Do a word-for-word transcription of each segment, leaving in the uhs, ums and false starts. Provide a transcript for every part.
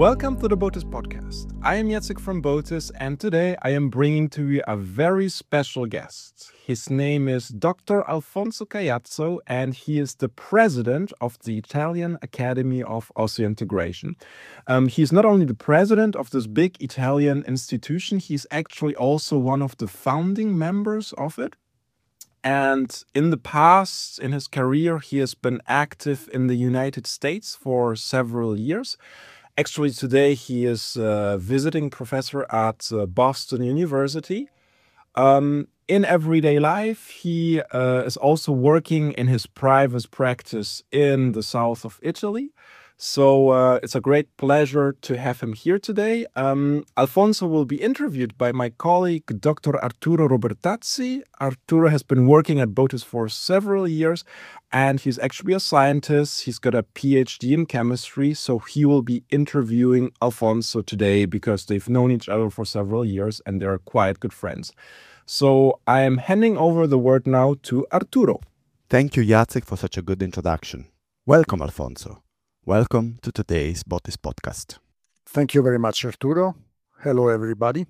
Welcome to the Botus Podcast. I am Jacek from Botus, and today I am bringing to you a very special guest. His name is Doctor Alfonso Caiazzo, and he is the president of the Italian Academy of Osseointegration. Um, he's not only the president of this big Italian institution, he's actually also one of the founding members of it. And in the past, in his career, he has been active in the United States for several years. Actually, today he is a visiting professor at uh, Boston University. Um, in everyday life, he uh, is also working in his private practice in the south of Italy. So uh, it's a great pleasure to have him here today. Um, Alfonso will be interviewed by my colleague, Doctor Arturo Robertazzi. Arturo has been working at Botus for several years, and he's actually a scientist. He's got a P H D in chemistry, so he will be interviewing Alfonso today because they've known each other for several years and they're quite good friends. So I am handing over the word now to Arturo. Thank you, Jacek, for such a good introduction. Welcome, Alfonso. Welcome to today's Botus Podcast. Thank you very much, Arturo. Hello, everybody.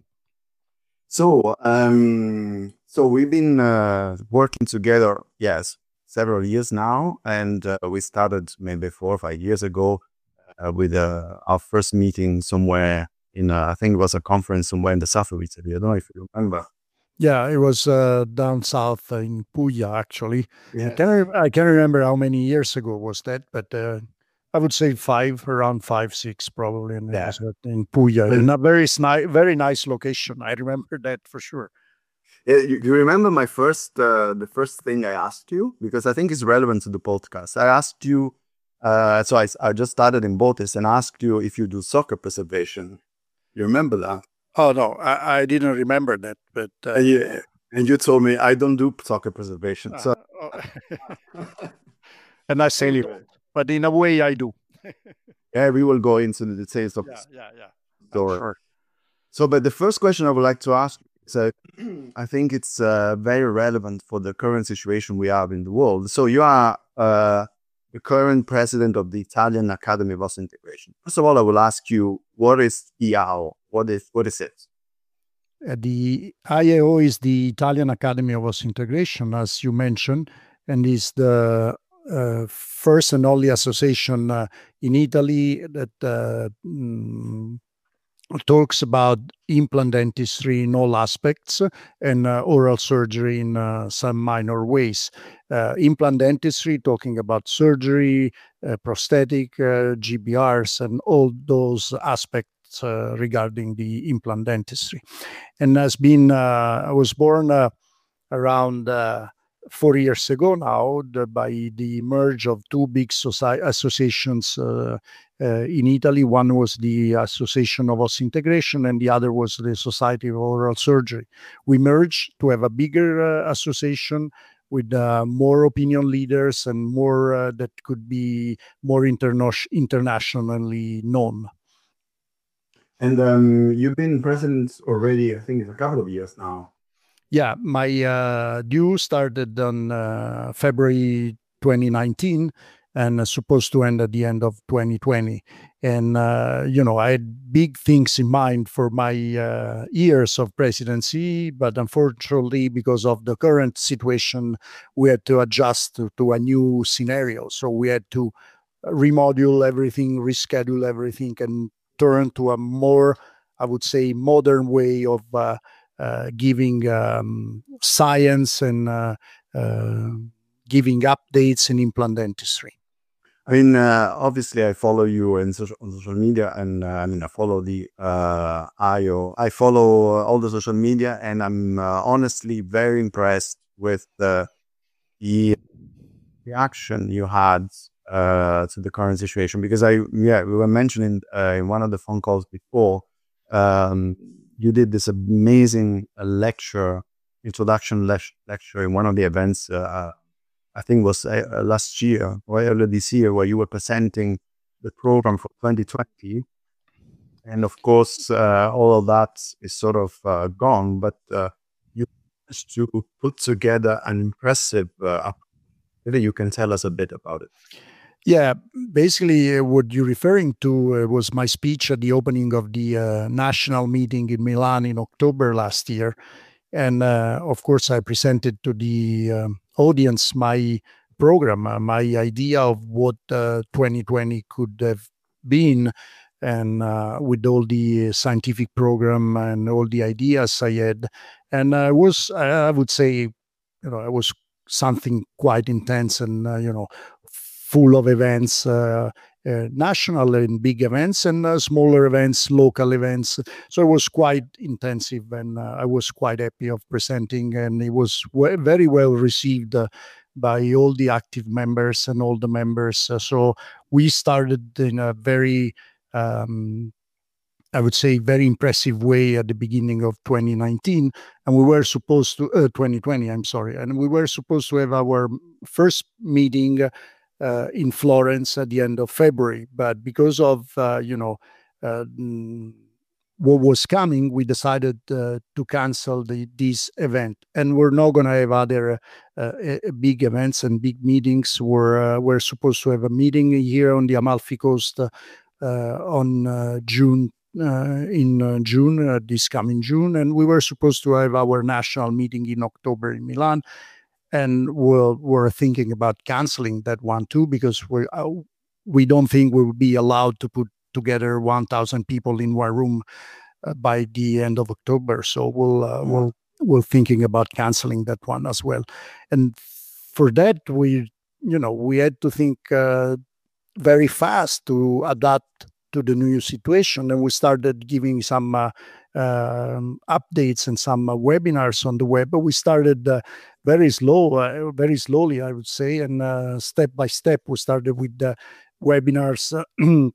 So, um, so we've been uh, working together, yes, several years now, and uh, we started maybe four or five years ago uh, with uh, our first meeting somewhere in, uh, I think it was a conference somewhere in the south of Italy. I don't know if you remember. Yeah, it was uh, down south in Puglia, actually. Yes. I can't, I can't remember how many years ago was that, but uh, I would say five, around five, six, probably. And Yeah. it was in Puglia, in a very, sni- very nice location. I remember that for sure. Yeah, you, you remember my first, uh, the first thing I asked you? Because I think it's relevant to the podcast. I asked you, uh, so I, I just started in Botus and asked you if you do soccer preservation. You remember that? Oh, no, I, I didn't remember that, but... Uh, And you, and you told me I don't do soccer preservation. So, uh, and I say you, but in a way I do. yeah, we will go into the details of Yeah, the yeah, yeah. story. Sure. So, but the first question I would like to ask is, uh, I think it's uh, very relevant for the current situation we have in the world. So, you are uh, the current president of the Italian Academy of Osseointegration. First of all, I will ask you, what is I A O? What is what is it? Uh, the I A O is the Italian Academy of Osseointegration, as you mentioned, and is the uh, first and only association uh, in Italy that uh, mm, talks about implant dentistry in all aspects and uh, oral surgery in uh, some minor ways. Uh, implant dentistry, talking about surgery, uh, prosthetic, uh, G B Rs, and all those aspects uh, regarding the implant dentistry. And has been, uh, I was born uh, around uh, four years ago now the, by the merge of two big soci- associations uh, uh, in Italy. One was the Association of Osseointegration and the other was the Society of Oral Surgery. We merged to have a bigger uh, association with uh, more opinion leaders and more uh, that could be more interna- internationally known. And um, you've been president already, I think it's a couple of years now. Yeah, my uh, due started on uh, February twenty nineteen and uh, supposed to end at the end of twenty twenty. And, uh, you know, I had big things in mind for my uh, years of presidency, but unfortunately, because of the current situation, we had to adjust to, to a new scenario. So we had to remodule everything, reschedule everything, and turn to a more, I would say, modern way of uh, uh, giving um, science and uh, uh, giving updates in implant dentistry. I mean, uh, obviously, I follow you in social, on social media, and uh, I mean, I follow the uh, I O. I follow uh, all the social media, and I'm uh, honestly very impressed with the the reaction you had uh, to the current situation. Because I, yeah, we were mentioning uh, in one of the phone calls before, um, you did this amazing uh, lecture, introduction le- lecture in one of the events. Uh, I think it was uh, last year or earlier this year, where you were presenting the program for twenty twenty. And of course, uh, all of that is sort of uh, gone, but uh, you managed to put together an impressive uh, maybe you can tell us a bit about it. Yeah, basically, uh, what you're referring to uh, was my speech at the opening of the uh, national meeting in Milan in October last year. And uh, of course, I presented to the um, audience my program, uh, my idea of what uh, twenty twenty could have been, and uh, with all the scientific program and all the ideas I had. And I was, I would say, you know, I was something quite intense and, uh, you know, full of events. Uh, uh, national and big events and uh, smaller events, local events. So it was quite intensive, and uh, I was quite happy of presenting, and it was w- very well received uh, by all the active members and all the members. Uh, so we started in a very, um, I would say, very impressive way at the beginning of twenty nineteen, and we were supposed to uh, twenty twenty. I'm sorry, and we were supposed to have our first meeting uh, in Florence at the end of February. But because of uh, you know uh, mm, what was coming, we decided uh, to cancel the, this event, and we're not going to have other uh, uh, big events and big meetings. We're uh, we're supposed to have a meeting here on the Amalfi Coast uh, on uh, June. Uh, in uh, June, uh, this coming June, and we were supposed to have our national meeting in October in Milan, and we're, we're thinking about canceling that one too, because we uh, we don't think we will be allowed to put together one thousand people in one room uh, by the end of October. So we'll uh, we'll we're thinking about canceling that one as well. And for that, we you know we had to think uh, very fast to adapt to the new situation, and we started giving some uh, um, updates and some uh, webinars on the web. But we started uh, very slow, uh, very slowly, I would say, and uh, step by step, we started with the webinars uh,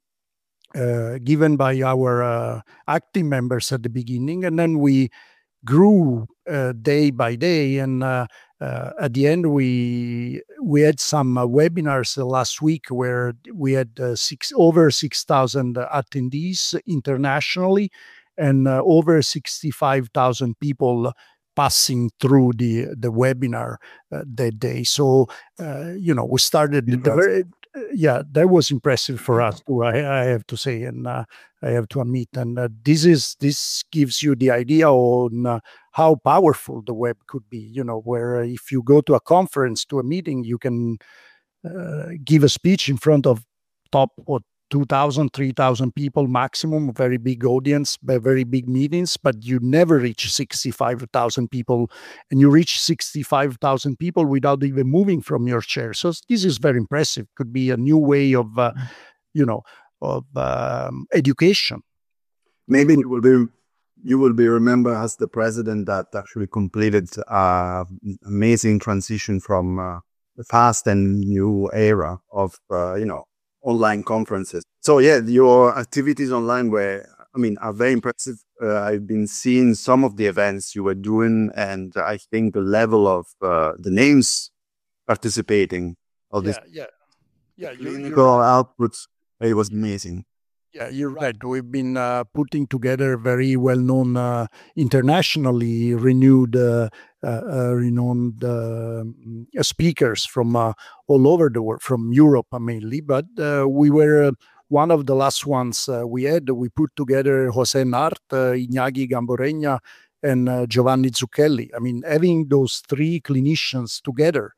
uh, given by our uh, active members at the beginning, and then we grew uh, day by day, and uh, uh, at the end we we had some uh, webinars uh, last week where we had uh, six over six thousand attendees internationally, and uh, over sixty-five thousand people passing through the the webinar uh, that day. So uh, you know we started the very, yeah, that was impressive for us too, I, I have to say, and uh, I have to admit. And uh, this is this gives you the idea on uh, how powerful the web could be. You know, where uh, if you go to a conference, to a meeting, you can uh, give a speech in front of top what two thousand, three thousand people maximum, very big audience, very big meetings, but you never reach sixty-five thousand people, and you reach sixty-five thousand people without even moving from your chair. So this is very impressive. Could be a new way of, uh, you know, of um, education. Maybe you will be you will be remembered as the president that actually completed uh, amazing transition from uh, the fast and new era of uh, you know online conferences. So yeah, your activities online were, I mean, are very impressive. Uh, I've been seeing some of the events you were doing, and I think the level of uh, the names participating of Yeah, this yeah, yeah. You, clinical outputs, it was amazing. Yeah, you're right. We've been uh, putting together very well-known, uh, internationally renewed, uh, uh, uh, renowned uh, speakers from uh, all over the world, from Europe mainly. But uh, we were uh, one of the last ones uh, we had. We put together Jose Nart, uh, Iñaki Gamboreña, and uh, Giovanni Zucchelli. I mean, having those three clinicians together,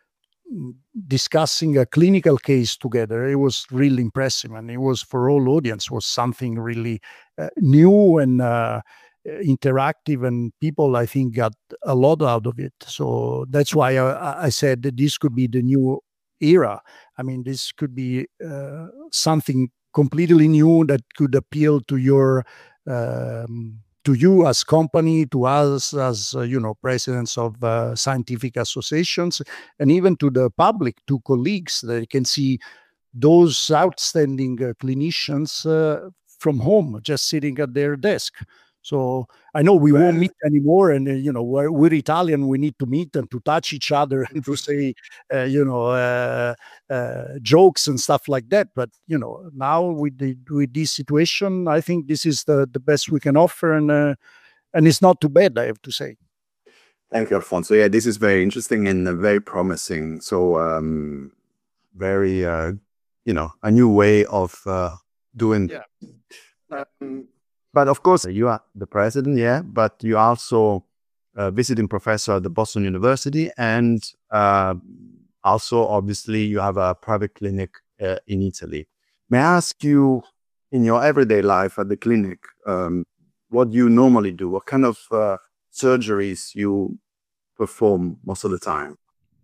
discussing a clinical case together, it was really impressive, and it was for all audience was something really uh, new and uh, interactive, and people, I think, got a lot out of it. So that's why I, I said that this could be the new era. I mean, this could be uh, something completely new that could appeal to your um, to you as company, to us as uh, you know presidents of uh, scientific associations, and even to the public, to colleagues, that can see those outstanding uh, clinicians uh, from home, just sitting at their desk. So I know we Well, won't meet anymore, and uh, you know we're, we're Italian. We need to meet and to touch each other and to say, uh, you know, uh, uh, jokes and stuff like that. But you know, now with the with this situation, I think this is the the best we can offer, and uh, and it's not too bad, I have to say. Thank you, Alfonso. Yeah, this is very interesting and uh, very promising. So, um, very uh, you know, a new way of uh, doing. Yeah. Um, but of course, you are the president, yeah, but you also a visiting professor at the Boston University, and uh, also, obviously, you have a private clinic uh, in Italy. May I ask you, in your everyday life at the clinic, um, what you normally do? What kind of uh, surgeries you perform most of the time?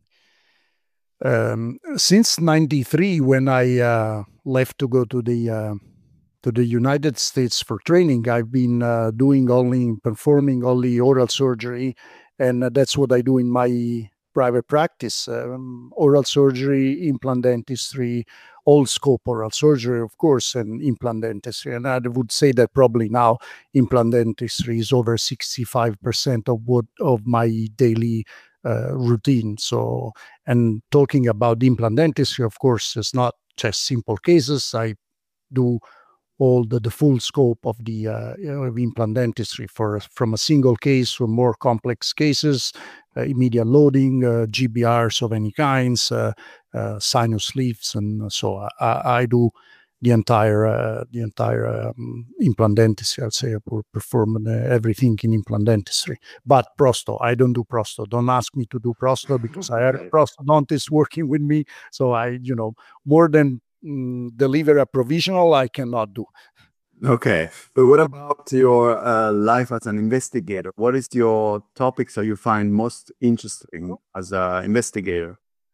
Um, since ninety-three, when I uh, left to go to the uh, to the United States for training, I've been uh, doing only performing only oral surgery, and uh, that's what I do in my private practice: um, oral surgery, implant dentistry, all scope oral surgery, of course, and implant dentistry. And I would say that probably now implant dentistry is over sixty-five percent of what of my daily uh, routine. So, and talking about implant dentistry, of course, it's not just simple cases. I do all the, the full scope of the uh, you know, of implant dentistry, for from a single case to more complex cases, uh, immediate loading, uh, G B Rs of any kinds, uh, uh, sinus lifts, and so I, I do the entire uh, the entire um, implant dentistry. I'd say I perform uh, everything in implant dentistry. But prosto, I don't do prosto. Don't ask me to do prosto because I have a prostodontist working with me. So I, you know, more than mm, deliver a provisional, I cannot do. Okay, but what about your uh, life as an investigator? What is your topics that you find most interesting as an investigator?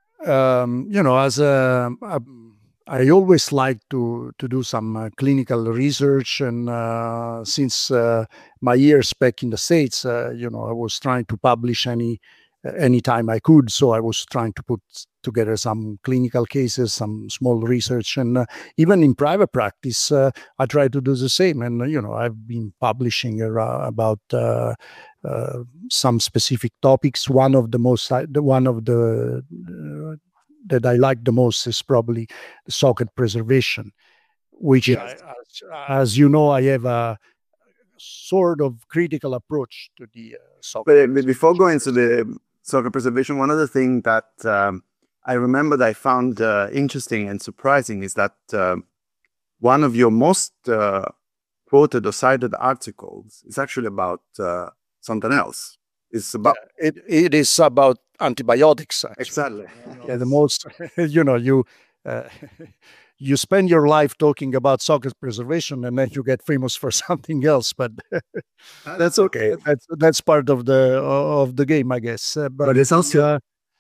Um, you know, as a, a I always like to to do some uh, clinical research, and uh, since uh, my years back in the States, uh, you know, I was trying to publish any anytime I could. So I was trying to put together some clinical cases, some small research, and uh, even in private practice, uh, I try to do the same. And uh, you know, I've been publishing uh, about uh, uh, some specific topics. One of the most, the one of the uh, that I like the most is probably socket preservation, which, yes. I, as, as you know, I have a sort of critical approach to the uh, socket. But before going to the socket preservation, one other thing that um, I remember that I found uh, interesting and surprising is that uh, one of your most uh, quoted or cited articles is actually about uh, something else. It's about yeah, it. It is about antibiotics. Actually. Exactly. You know, yeah, the most. You know, you uh, you spend your life talking about socket preservation, and then you get famous for something else. But that's okay. That's that's part of the of the game, I guess. Uh, but, but it's also. Uh,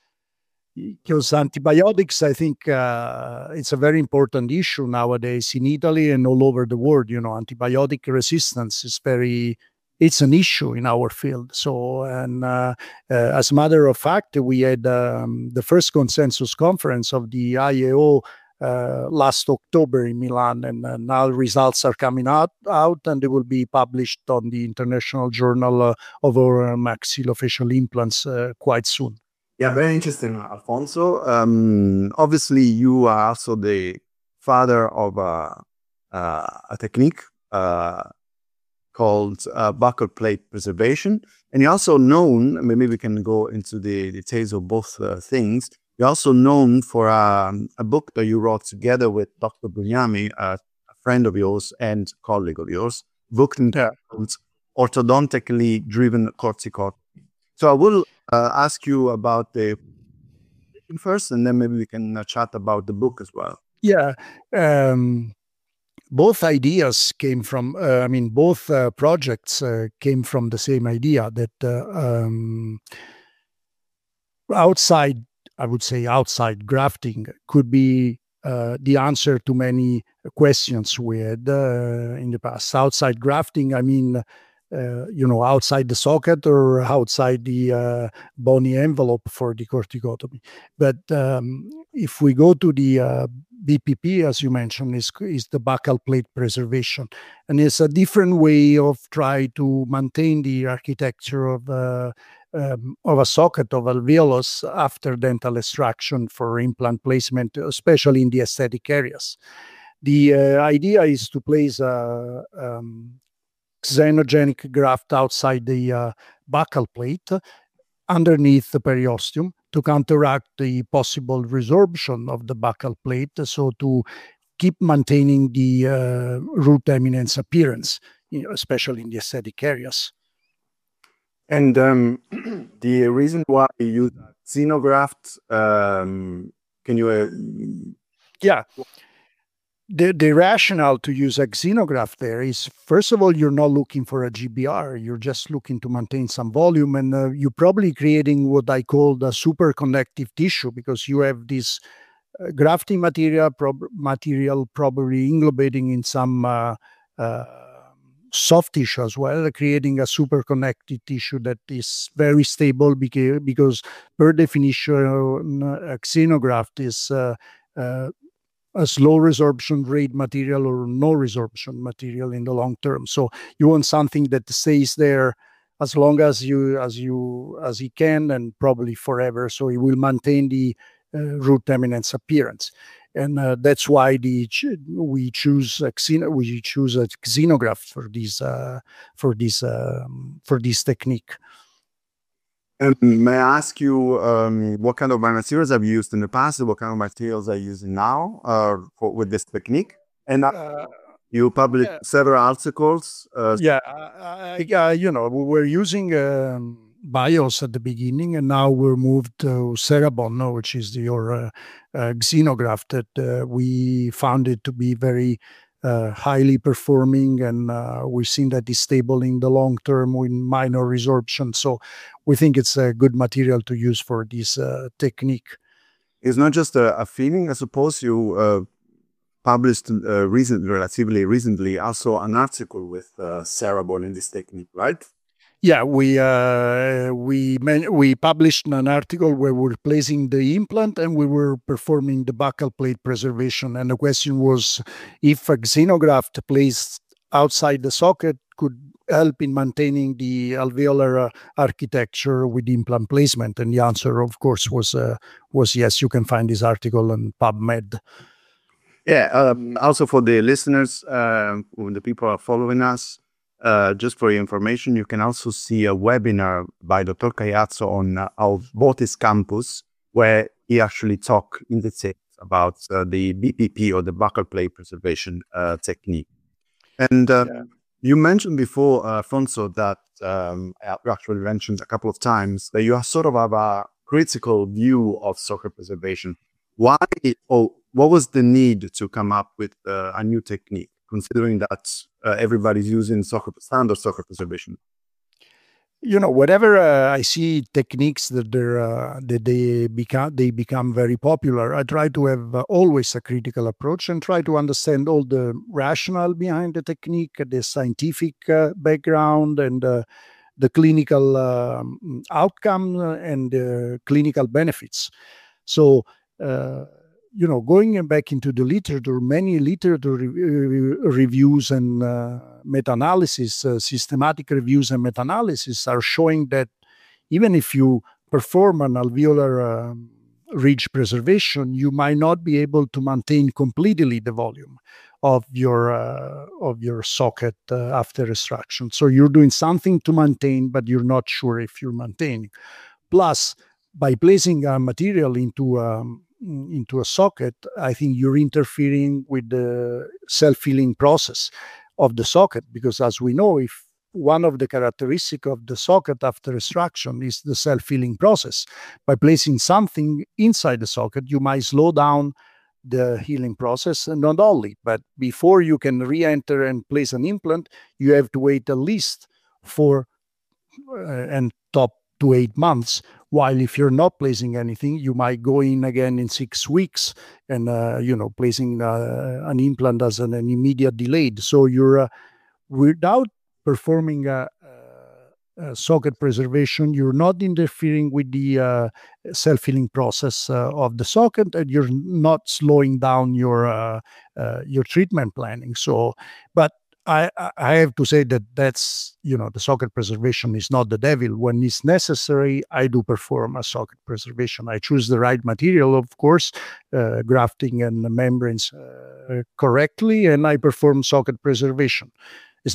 because antibiotics, I think uh, it's a very important issue nowadays in Italy and all over the world. You know, antibiotic resistance is very, it's an issue in our field. So, and uh, uh, as a matter of fact, we had um, the first consensus conference of the I A O uh, last October in Milan, and uh, now results are coming out, out and they will be published on the International Journal uh, of Oral Maxillofacial Implants uh, quite soon. Yeah, very interesting, Alfonso. Um, obviously, you are also the father of a, uh, a technique uh, called uh, buccal plate preservation. And you're also known, maybe we can go into the details of both uh, things. You're also known for um, a book that you wrote together with Doctor Bugnami, uh, a friend of yours and colleague of yours, book yeah. called Orthodontically Driven Corticotomy. So I will uh, ask you about the first, and then maybe we can uh, chat about the book as well. Yeah. Um, both ideas came from, uh, I mean, both uh, projects uh, came from the same idea that uh, um, outside, I would say outside grafting could be uh, the answer to many questions we had uh, in the past. Outside grafting, I mean, Uh, you know, outside the socket or outside the uh, bony envelope for the corticotomy. But um, if we go to the uh, B P P, as you mentioned, is is the buccal plate preservation, and it's a different way of trying to maintain the architecture of uh, um, of a socket of alveolus after dental extraction for implant placement, especially in the aesthetic areas. The uh, idea is to place a um, xenogenic graft outside the uh, buccal plate underneath the periosteum to counteract the possible resorption of the buccal plate, so to keep maintaining the uh, root eminence appearance, you know, especially in the aesthetic areas. And um, the reason why you use xenograft, um, can you? Uh, yeah. The, the rationale to use a xenograft there is, first of all, you're not looking for a G B R. You're just looking to maintain some volume, and uh, you're probably creating what I call the super conductive tissue, because you have this uh, grafting material, prob material probably englobating in some uh, uh, soft tissue as well, creating a super connected tissue that is very stable, because, because per definition, a xenograft is uh, uh, a slow resorption rate material or no resorption material in the long term. So you want something that stays there as long as you as you as it can, and probably forever. So it will maintain the uh, root eminence appearance, and uh, that's why the we choose a xeno, we choose a xenograft for this uh, for this um, for this technique. And may I ask you, um, what kind of materials have you used in the past? What kind of materials are you using now uh, for, with this technique? And uh, you published yeah. several articles. Uh, yeah, I, I, you know, we were using um, BIOS at the beginning, and now we're moved to Cerebon, which is your uh, uh, xenograft that uh, we found it to be very Uh, highly performing, and uh, we've seen that it's stable in the long term with minor resorption. So we think it's a good material to use for this uh, technique. It's not just a, a feeling. I suppose you uh, published uh, recent, relatively recently also an article with uh, Cerebon in this technique, right? Yeah, we uh, we we published an article where we're placing the implant and we were performing the buccal plate preservation. And the question was if a xenograft placed outside the socket could help in maintaining the alveolar uh, architecture with implant placement. And the answer, of course, was uh, was yes. You can find this article on PubMed. Yeah. Um, also for the listeners, uh, the people are following us. Uh, just for your information, you can also see a webinar by Doctor Caiazzo on uh, our Botis campus, where he actually talked in detail about uh, the B P P, or the buccal plate preservation uh, technique. And uh, yeah. you mentioned before, uh, Alfonso, that um, you actually mentioned a couple of times that you are sort of have a critical view of socket preservation. Why, or what was the need to come up with uh, a new technique, considering that uh, everybody's using socket, standard socket preservation? You know, whenever uh, I see techniques that they're uh, that they become they become very popular, I try to have uh, always a critical approach and try to understand all the rationale behind the technique, the scientific uh, background, and uh, the clinical um, outcome and uh, clinical benefits. So. Uh, You know, going back into the literature, many literature re reviews and uh, meta-analysis, uh, systematic reviews and meta-analysis are showing that even if you perform an alveolar uh, ridge preservation, you might not be able to maintain completely the volume of your uh, of your socket uh, after extraction. So you're doing something to maintain, but you're not sure if you're maintaining. Plus, by placing a material into um, into a socket, I think you're interfering with the self-healing process of the socket, because as we know, if one of the characteristics of the socket after extraction is the self-healing process, by placing something inside the socket, you might slow down the healing process. And not only, but before you can re-enter and place an implant, you have to wait at least four uh, and top to eight months. While if you're not placing anything, you might go in again in six weeks and, uh, you know, placing uh, an implant as an, an immediate delayed. So you're, uh, without performing a, a socket preservation, you're not interfering with the uh, self-healing process uh, of the socket, and you're not slowing down your, uh, uh, your treatment planning. So, but I, I have to say that that's, you know, the socket preservation is not the devil. When it's necessary, I do perform a socket preservation. I choose the right material, of course, uh, grafting and the membranes uh, correctly, and I perform socket preservation. It's not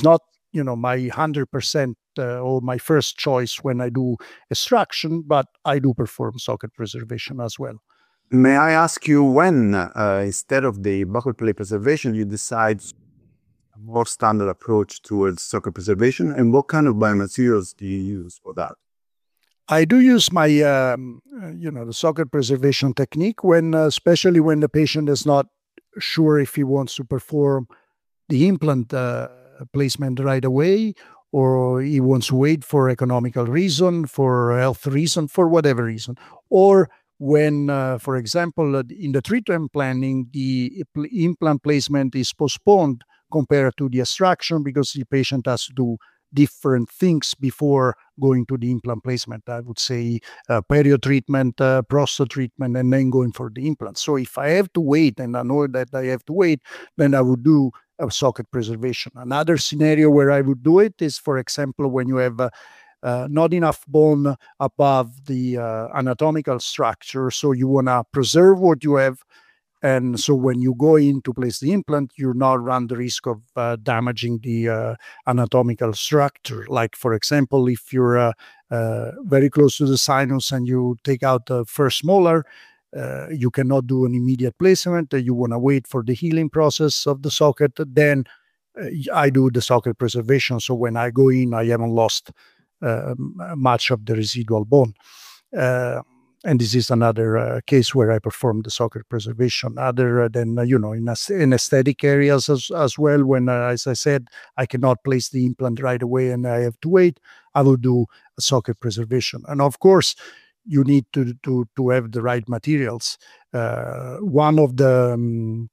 you know, my one hundred percent uh, or my first choice when I do extraction, but I do perform socket preservation as well. May I ask you when, uh, instead of the buccal plate preservation, you decide a more standard approach towards socket preservation, and what kind of biomaterials do you use for that? I do use my, um, you know, the socket preservation technique when, uh, especially when the patient is not sure if he wants to perform the implant uh, placement right away, or he wants to wait for economical reason, for health reason, for whatever reason, or when, uh, for example, uh, in the treatment planning, the implant placement is postponed compared to the extraction because the patient has to do different things before going to the implant placement. I would say uh, perio treatment, uh, prostate treatment, and then going for the implant. So if I have to wait, and I know that I have to wait, then I would do a socket preservation. Another scenario where I would do it is, for example, when you have uh, uh, not enough bone above the uh, anatomical structure, so you want to preserve what you have. And so when you go in to place the implant, you not run the risk of uh, damaging the uh, anatomical structure. Like, for example, if you're uh, uh, very close to the sinus and you take out the first molar, uh, you cannot do an immediate placement. Uh, you want to wait for the healing process of the socket. Then uh, I do the socket preservation. So when I go in, I haven't lost uh, much of the residual bone. Uh, And this is another uh, case where I perform the socket preservation. Other than, uh, you know, in, in aesthetic areas as, as well, when, uh, as I said, I cannot place the implant right away and I have to wait, I will do a socket preservation. And of course, you need to, to, to have the right materials. Uh, one of the um,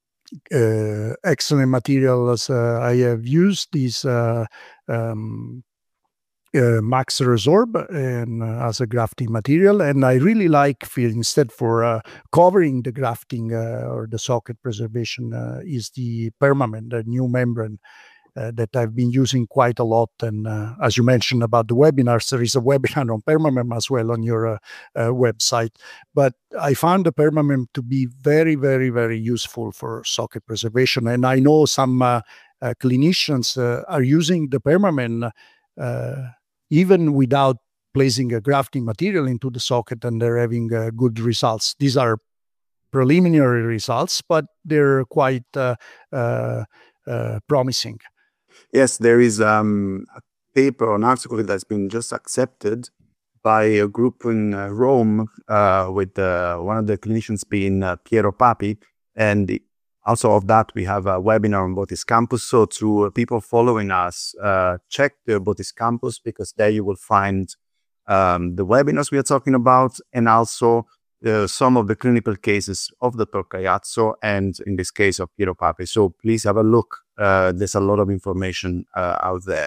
uh, excellent materials uh, I have used is uh, um, Uh, Max Resorb and uh, as a grafting material, and I really like for, instead for uh, covering the grafting uh, or the socket preservation uh, is the Permamen, the new membrane uh, that I've been using quite a lot. And uh, as you mentioned about the webinars, there is a webinar on Permamen as well on your uh, uh, website. But I found the Permamen to be very, very, very useful for socket preservation, and I know some uh, uh, clinicians uh, are using the Permamen uh, even without placing a grafting material into the socket, and they're having uh, good results. These are preliminary results, but they're quite uh, uh, uh, promising. Yes, there is um, a paper, an article that's been just accepted by a group in uh, Rome uh, with uh, one of the clinicians being uh, Piero Papi, and the, also of that, we have a webinar on Botis Campus. So to uh, people following us, uh, check the Botis Campus, because there you will find um, the webinars we are talking about, and also uh, some of the clinical cases of the Doctor Caiazzo, and in this case of Piero Papi. So please have a look. Uh, there's a lot of information uh, out there.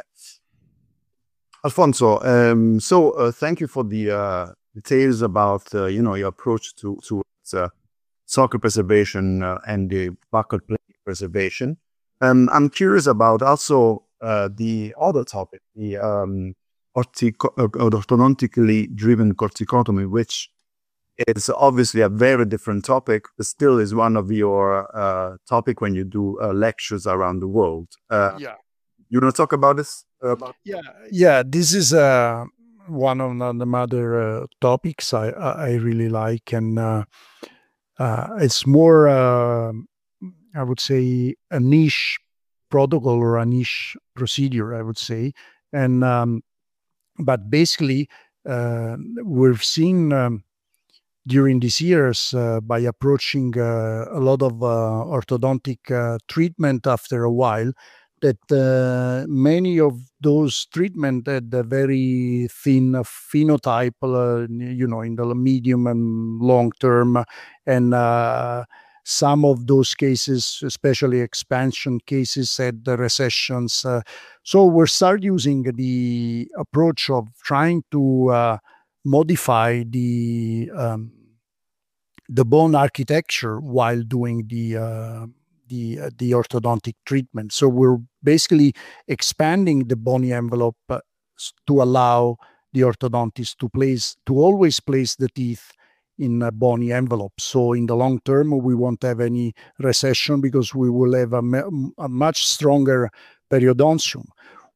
Alfonso, um, so uh, thank you for the uh, details about uh, you know, your approach to towards uh, socket preservation uh, and the buccal plate preservation. Um, I'm curious about also uh, the other topic, the um, ortho orthodontically driven corticotomy, which is obviously a very different topic, but still is one of your uh, topic when you do uh, lectures around the world. Uh, yeah. You want to talk about this? Uh, about yeah, yeah. This is uh, one of the other uh, topics I, I really like, and uh, Uh, it's more, uh, I would say, a niche protocol or a niche procedure, I would say. And um, but basically, uh, we've seen um, during these years uh, by approaching uh, a lot of uh, orthodontic uh, treatment after a while, that uh, many of those treatment had a very thin phenotype, uh, you know, in the medium and long term. And uh, some of those cases, especially expansion cases, had the recessions. Uh, so we start using the approach of trying to uh, modify the um, the bone architecture while doing the uh, the uh, the orthodontic treatment. So we're basically expanding the bony envelope uh, to allow the orthodontist to place to always place the teeth in a bony envelope. So in the long term, we won't have any recession because we will have a, a much stronger periodontium.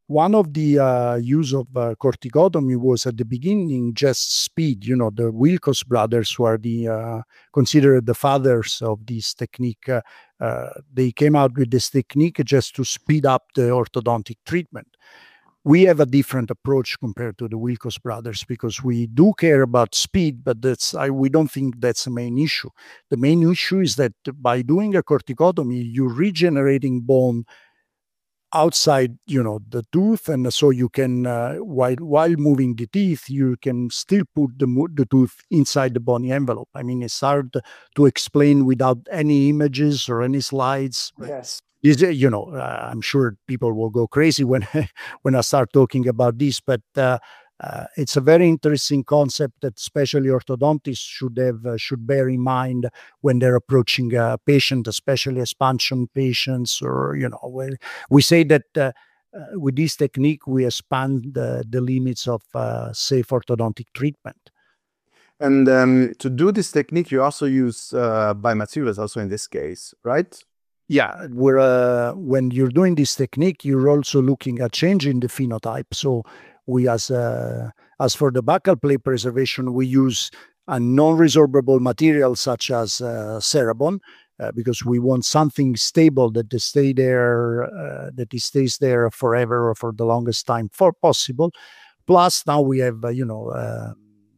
one of the uh, use of uh, corticotomy was at the beginning just speed. You know, the Wilcox brothers, who are the uh, considered the fathers of this technique, uh, uh, they came out with this technique just to speed up the orthodontic treatment. We have a different approach compared to the Wilcox brothers because we do care about speed, but that's I, we don't think that's the main issue. The main issue is that by doing a corticotomy, you're regenerating bone outside, you know, the tooth, and so you can uh, while while moving the teeth, you can still put the the tooth inside the bony envelope. I mean, it's hard to explain without any images or any slides. Yes. Is, you know, uh, I'm sure people will go crazy when when I start talking about this, but uh, uh, it's a very interesting concept that especially orthodontists should have uh, should bear in mind when they're approaching a patient, especially expansion patients, or you know, where we say that uh, uh, with this technique we expand the, the limits of uh, safe orthodontic treatment. And um, to do this technique, you also use uh, biomaterials, also in this case, right? Yeah, we're, uh, when you're doing this technique, you're also looking at changing the phenotype. So we, as uh, as for the buccal plate preservation, we use a non-resorbable material such as uh, Cerebon, uh, because we want something stable that they stay there, uh, that it stays there forever or for the longest time for possible. Plus, now we have, uh, you know, uh,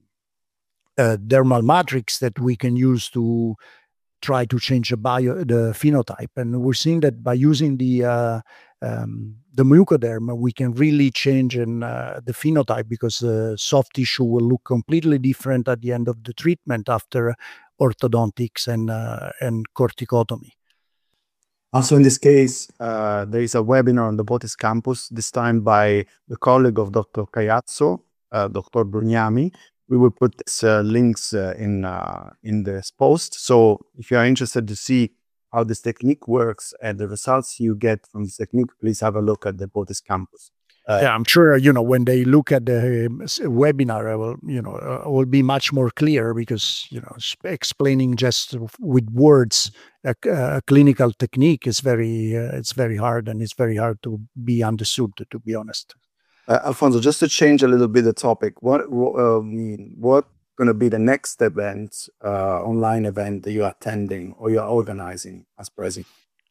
uh, dermal matrix that we can use to try to change the bio, the phenotype, and we're seeing that by using the uh, um, the mucoderm, we can really change in, uh, the phenotype, because the soft tissue will look completely different at the end of the treatment after orthodontics and uh, and corticotomy. Also, in this case, uh, there is a webinar on the Botis campus, this time by the colleague of Doctor Caiazzo, uh, Doctor Brugnami. We will put these uh, links uh, in uh, in this post. So if you are interested to see how this technique works and the results you get from this technique, please have a look at the Botis campus. Uh, yeah, I'm sure, you know, when they look at the um, webinar, it will, you know, uh, will be much more clear, because, you know, explaining just with words a, a clinical technique is very, uh, it's very hard, and it's very hard to be understood, to, to be honest. Uh, Alfonso, just to change a little bit the topic, what um, what going to be the next event, uh, online event that you're attending or you're organizing as president?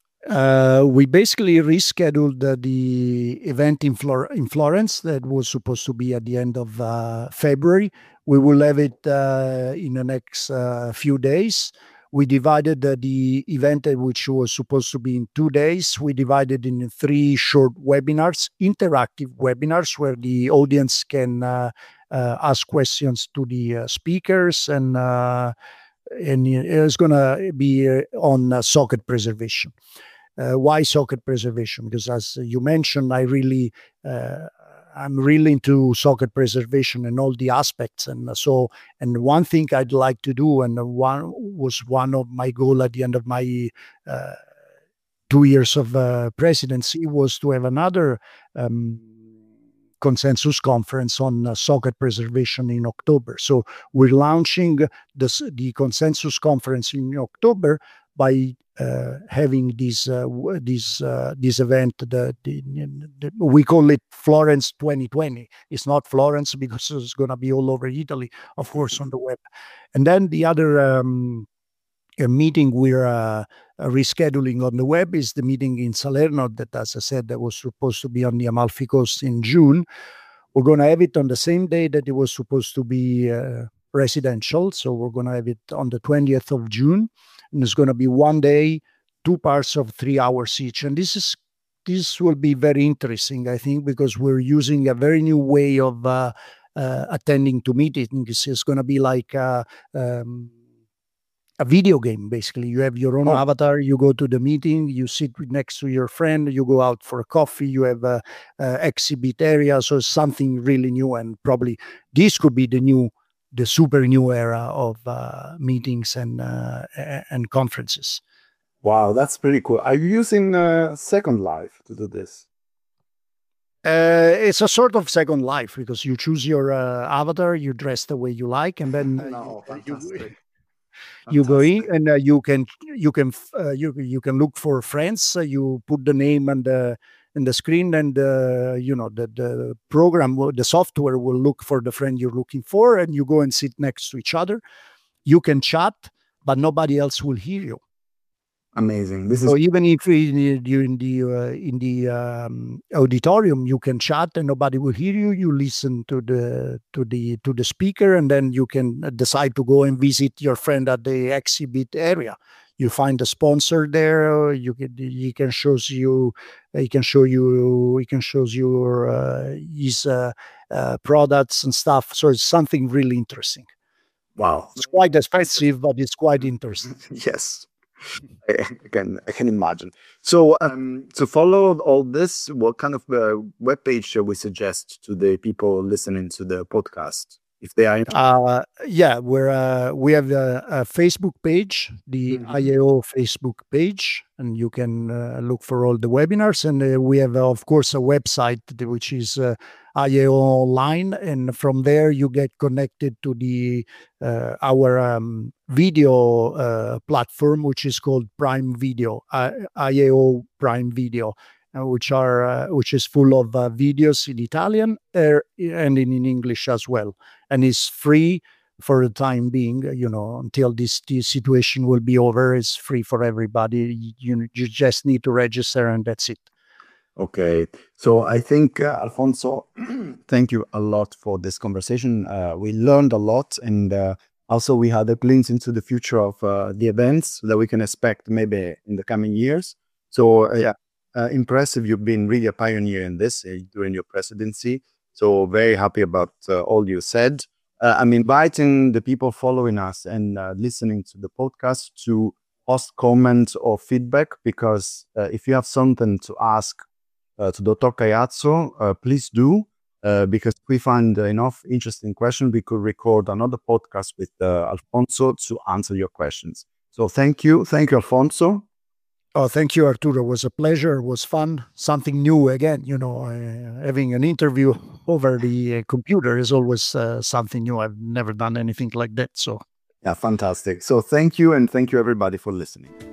Uh, we basically rescheduled uh, the event in, Flor in Florence that was supposed to be at the end of uh, February. We will have it uh, in the next uh, few days. We divided uh, the event, uh, which was supposed to be in two days. We divided in three short webinars, interactive webinars, where the audience can uh, uh, ask questions to the uh, speakers, and uh, and it's going to be uh, on uh, socket preservation. Uh, why socket preservation? Because, as you mentioned, I really, uh, I'm really into socket preservation and all the aspects. And so, and one thing I'd like to do, and one was one of my goal at the end of my uh, two years of uh, presidency, was to have another um, consensus conference on uh, socket preservation in October. So we're launching this, the consensus conference in October by uh, having this uh, this uh, this event. The, the, the we call it Florence twenty twenty. It's not Florence because it's going to be all over Italy, of course, on the web. And then the other um, meeting we're uh, rescheduling on the web is the meeting in Salerno that, as I said, that was supposed to be on the Amalfi Coast in June. We're going to have it on the same day that it was supposed to be uh, residential. So we're going to have it on the twentieth of June. And it's going to be one day, two parts of three hours each. And this is this will be very interesting, I think, because we're using a very new way of uh, uh, attending to meetings. It's going to be like uh, um, a video game, basically. You have your own oh. avatar, you go to the meeting, you sit next to your friend, you go out for a coffee, you have a, a exhibit area. So it's something really new, and probably this could be the new the super new era of uh, meetings and uh, and conferences. Wow, that's pretty cool. Are you using uh, Second Life to do this? Uh, it's a sort of Second Life, because you choose your uh, avatar, you dress the way you like, and then no, you, you, you go in, and uh, you can you can uh, you you can look for friends. Uh, you put the name and the in the screen, and uh, you know the the program, will, the software will look for the friend you're looking for, and you go and sit next to each other. You can chat, but nobody else will hear you. Amazing. This is So even if in the in the, uh, in the um, auditorium you can chat and nobody will hear you, you listen to the to the to the speaker, and then you can decide to go and visit your friend at the exhibit area. You find a sponsor there. You can he can shows you he can show you he can shows you uh, his uh, uh, products and stuff. So it's something really interesting. wow. It's quite expensive, but it's quite interesting. Yes. I I can I can imagine. So um to follow all this, what kind of uh, webpage shall we suggest to the people listening to the podcast if they are? Uh, yeah, we're uh, we have a, a Facebook page, the Mhm. I A O Facebook page, and you can uh, look for all the webinars. And uh, we have, uh, of course, a website th- which is uh, I A O Online, and from there you get connected to the uh, our um, video uh, platform, which is called Prime Video, uh, I A O Prime Video. Uh, which are uh, which is full of uh, videos in Italian uh, and in, in English as well, and is free for the time being. You know, until this, this situation will be over, it's free for everybody. You you just need to register, and that's it. Okay. So I think uh, Alfonso, thank you a lot for this conversation. Uh, we learned a lot, and uh, also we had a glimpse into the future of uh, the events that we can expect maybe in the coming years. So uh, yeah. Uh, impressive. You've been really a pioneer in this uh, during your presidency. So very happy about uh, all you said. Uh, I'm inviting the people following us and uh, listening to the podcast to post comments or feedback, because uh, if you have something to ask uh, to Doctor Caiazzo, uh, please do, uh, because if we find uh, enough interesting questions, we could record another podcast with uh, Alfonso to answer your questions. So thank you. Thank you, Alfonso. Oh, thank you, Arturo. It was a pleasure. It was fun. Something new again. You know, uh, having an interview over the uh, computer is always uh, something new. I've never done anything like that. So, yeah, fantastic. So thank you, and thank you everybody for listening.